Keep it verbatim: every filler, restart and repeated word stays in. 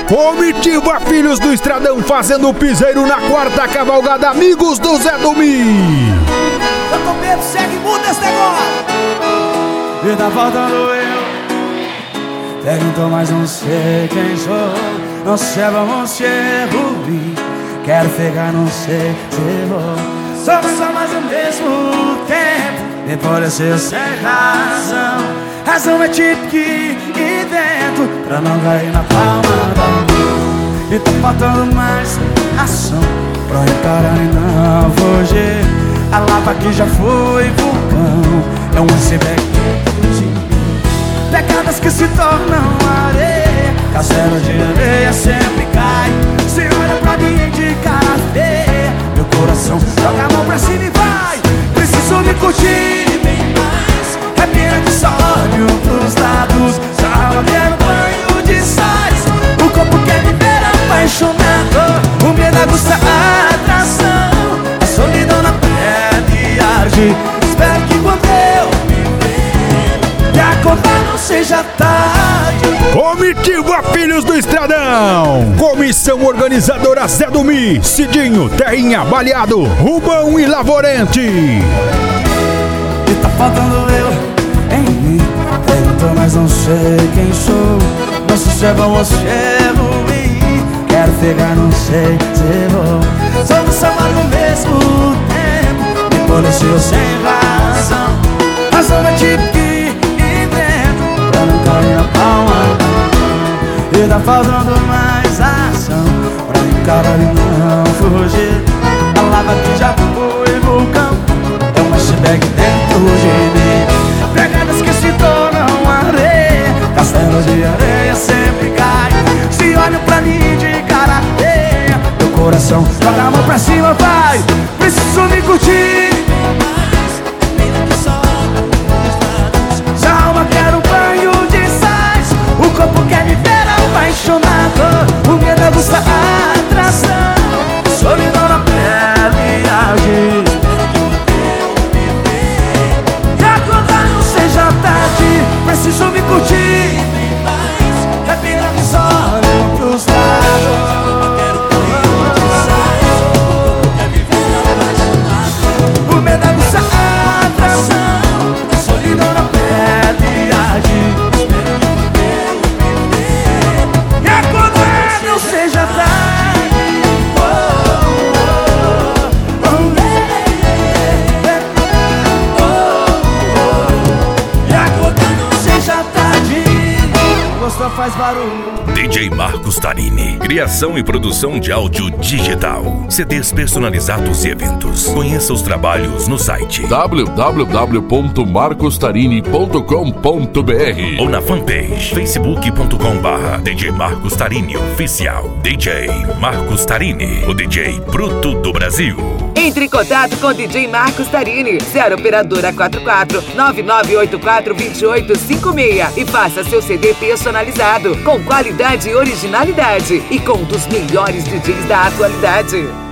Comitiva Filhos do Estradão fazendo o piseiro na quarta cavalgada Amigos do Zé do Mi. Eu tô medo, segue, muda esse negócio. E tá faltando eu. Perguntou, mas não sei quem sou. Não sei, vamos ser ruim. Quero pegar, não sei se vou. Somos só mais ao mesmo tempo. Nem pode ser sem razão. Razão é tipo que invento pra não cair na palma da mão. E tá faltando mais ação pra encarar e não fugir. A lava que já foi vulcão é um iceberg de pegadas que se tornam areia. Castelo de areia sempre cai. Se olha pra mim de cara feia, meu coração joga a mão pra cima e vai. Preciso me curtir bem mais. É pena que só olho pros lados. Só alma quer um banho de sais. O corpo quer me ver apaixonado. O medo aguça a atração. A solidão na pele arde. Espero que quando eu me ver me acordar não seja tarde. Comitiva Filhos do Estradão. Comissão organizadora Zé do Mi, Cidinho, Terrinha, Baleado, Rubão e Lavorente. E tá faltando eu em mim. Perguntou, mas não sei quem sou. Não sei se é bom ou se é ruim. Quero pegar, não sei se vou. Somos só mais no mesmo tempo. Me pareceu sem razão. Razão é tipo que invento pra não cair na palma. E tá faltando mais ação pra encarar e não fugir. A lava que já foi vulcão é um iceberg dentro de mim. Pegadas que se tornam areia. Castelo de areia sempre cai. Se olham pra mim de cara feia, meu coração joga a mão pra cima, vai. Preciso me curtir. Se a alma quer um banho de sais. O corpo quer me ver apaixonado. O medo aguça a atração. Solidão na pele arde. Preciso me curtir. É pena que só olho pros lados. O medo aguça a atração. Solidão na pele arde. E acordar não seja tarde. Só faz barulho. D J Marcos Tarini. Criação e produção de áudio digital. C Ds personalizados e eventos. Conheça os trabalhos no site w w w ponto marcos tarini ponto com ponto b r ou na fanpage facebook ponto com barra D J Marcos Tarini Oficial. D J Marcos Tarini, o D J bruto do Brasil. Entre em contato com o D J Marcos Tarini, zero operadora quatro quatro nove nove oito quatro dois oito cinco seis e faça seu C D personalizado com qualidade e originalidade e com um dos melhores D Js da atualidade.